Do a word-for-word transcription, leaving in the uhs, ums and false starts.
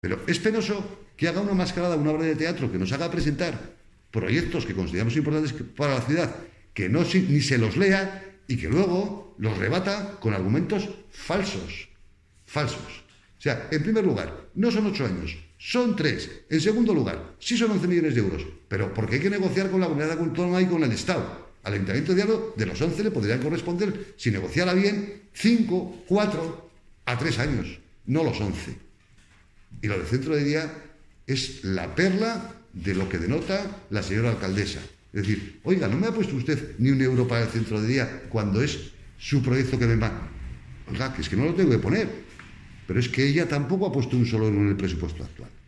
Pero es penoso que haga una mascarada, una obra de teatro que nos haga presentar proyectos que consideramos importantes para la ciudad, que no ni se los lea y que luego los rebata con argumentos falsos. Falsos. O sea, en primer lugar, no son ocho años, son tres. En segundo lugar, sí son once millones de euros, pero porque hay que negociar con la comunidad autónoma y con el Estado. Al Ayuntamiento de Diablo, de los once le podrían corresponder, si negociara bien, cinco, cuatro a tres años, no los once. Y lo del centro de día es la perla de lo que denota la señora alcaldesa. Es decir, oiga, ¿no me ha puesto usted ni un euro para el centro de día cuando es su proyecto que me va? Oiga, que es que no lo tengo que poner. Pero es que ella tampoco ha puesto un solo euro en el presupuesto actual.